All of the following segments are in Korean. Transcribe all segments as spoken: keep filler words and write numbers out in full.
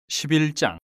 십일 장.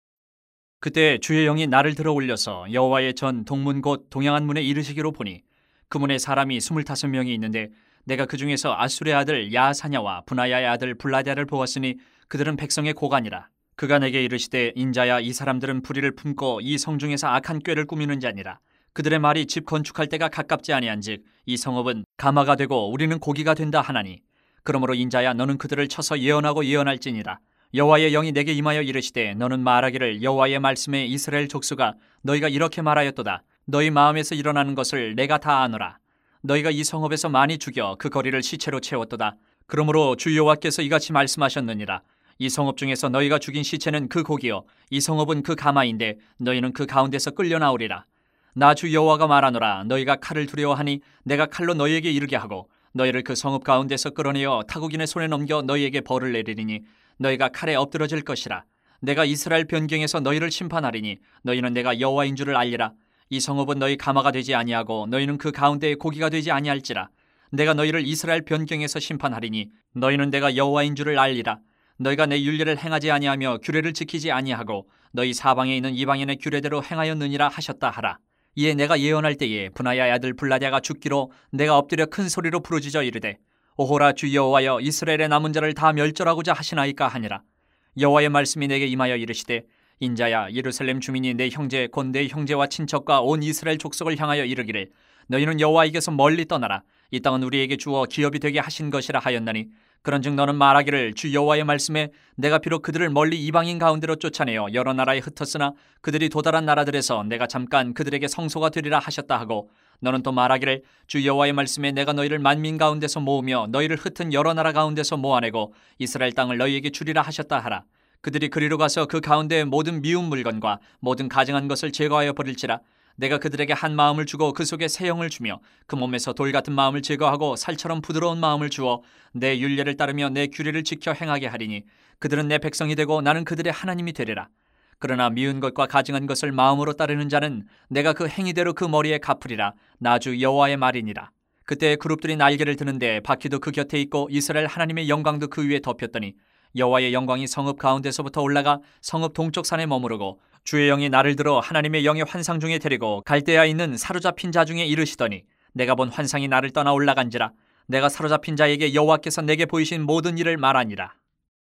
그때 주의 영이 나를 들어 올려서 여호와의 전 동문 곧 동양한 문에 이르시기로 보니 그 문에 사람이 스물다섯 명이 있는데 내가 그 중에서 아술의 아들 야사냐와 분하야의 아들 블라랴를 보았으니 그들은 백성의 고관이라. 그가 내게 이르시되 인자야, 이 사람들은 불의를 품고 이 성중에서 악한 꾀를 꾸미는 자니라. 그들의 말이 집 건축할 때가 가깝지 아니한즉 이 성읍은 가마가 되고 우리는 고기가 된다 하나니, 그러므로 인자야, 너는 그들을 쳐서 예언하고 예언할지니라. 여호와의 영이 내게 임하여 이르시되 너는 말하기를 여호와의 말씀에 이스라엘 족속아, 너희가 이렇게 말하였도다. 너희 마음에서 일어나는 것을 내가 다 아노라. 너희가 이 성읍에서 많이 죽여 그 거리를 시체로 채웠도다. 그러므로 주 여호와께서 이같이 말씀하셨느니라. 이 성읍 중에서 너희가 죽인 시체는 그 고기요 이 성읍은 그 가마인데 너희는 그 가운데서 끌려 나오리라. 나 주 여호와가 말하노라. 너희가 칼을 두려워하니 내가 칼로 너희에게 이르게 하고 너희를 그 성읍 가운데서 끌어내어 타국인의 손에 넘겨 너희에게 벌을 내리리니 너희가 칼에 엎드러질 것이라. 내가 이스라엘 변경에서 너희를 심판하리니 너희는 내가 여호와인 줄을 알리라. 이 성읍은 너희 가마가 되지 아니하고 너희는 그 가운데의 고기가 되지 아니할지라. 내가 너희를 이스라엘 변경에서 심판하리니 너희는 내가 여호와인 줄을 알리라. 너희가 내 율례를 행하지 아니하며 규례를 지키지 아니하고 너희 사방에 있는 이방인의 규례대로 행하였느니라 하셨다 하라. 이에 내가 예언할 때에 분하야의 아들 블라랴가 죽기로 내가 엎드려 큰 소리로 부르짖어 이르되 오호라, 주 여호와여, 이스라엘의 남은 자를 다 멸절하고자 하시나이까 하니라. 여호와의 말씀이 내게 임하여 이르시되 인자야, 예루살렘 주민이 내 형제 곧 내 형제와 친척과 온 이스라엘 족속을 향하여 이르기를 너희는 여호와에게서 멀리 떠나라. 이 땅은 우리에게 주어 기업이 되게 하신 것이라 하였나니, 그런즉 너는 말하기를 주 여호와의 말씀에 내가 비록 그들을 멀리 이방인 가운데로 쫓아내어 여러 나라에 흩었으나 그들이 도달한 나라들에서 내가 잠깐 그들에게 성소가 되리라 하셨다 하고, 너는 또 말하기를 주 여호와의 말씀에 내가 너희를 만민 가운데서 모으며 너희를 흩은 여러 나라 가운데서 모아내고 이스라엘 땅을 너희에게 주리라 하셨다 하라. 그들이 그리로 가서 그 가운데의 모든 미운 물건과 모든 가증한 것을 제거하여 버릴지라. 내가 그들에게 한 마음을 주고 그 속에 새 영을 주며 그 몸에서 돌 같은 마음을 제거하고 살처럼 부드러운 마음을 주어 내 율례를 따르며 내 규례를 지켜 행하게 하리니 그들은 내 백성이 되고 나는 그들의 하나님이 되리라. 그러나 미운 것과 가증한 것을 마음으로 따르는 자는 내가 그 행위대로 그 머리에 갚으리라. 나 주 여호와의 말이니라. 그때 그룹들이 날개를 드는데 바퀴도 그 곁에 있고 이스라엘 하나님의 영광도 그 위에 덮였더니 여호와의 영광이 성읍 가운데서부터 올라가 성읍 동쪽 산에 머무르고 주의 영이 나를 들어 하나님의 영의 환상 중에 데리고 갈대아에 있는 사로잡힌 자 중에 이르시더니 내가 본 환상이 나를 떠나 올라간지라. 내가 사로잡힌 자에게 여호와께서 내게 보이신 모든 일을 말하니라.